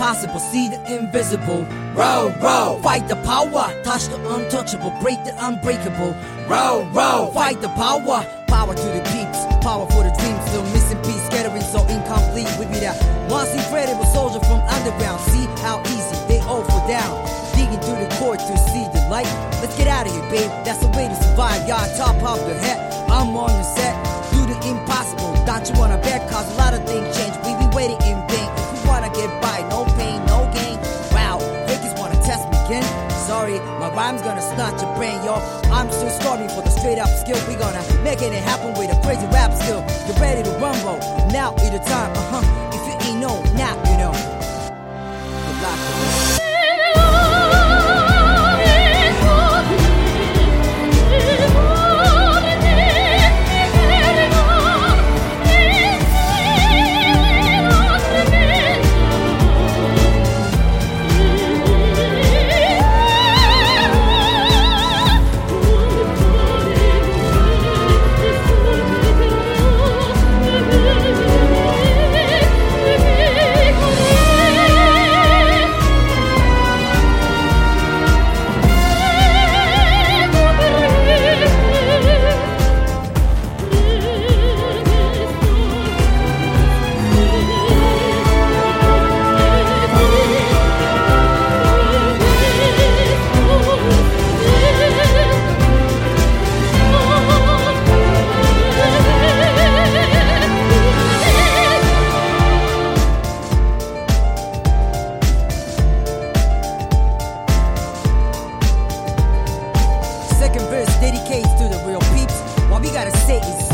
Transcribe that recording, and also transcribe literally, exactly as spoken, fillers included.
impossible, see the invisible. Row, row, fight the power, touch the untouchable, break the unbreakable. Row, row, fight the power, power to the peeps, power for the dreams, still missing piece, scattering so incomplete. We be that once incredible soldier from underground. See how easy they all fall down, digging through the core to see the light. Let's get out of here, babe, that's the way to survive. Y'all top off the head, I'm on the set, do the impossible. Don't you wanna bet, cause a lot of things change. We be waiting in vain, if we wanna get by, no pain, no gain. Wow, fakers wanna test me again. Sorry, my rhyme's gonna stunt your brain, yo. I'm still starving for the straight up skill. We gonna make it happen with a crazy rap skill. Get ready to rumble, now is the time, uh-huh. If you ain't know, now you know. Good luck. Second verse dedicates to the real peeps. What we gotta say is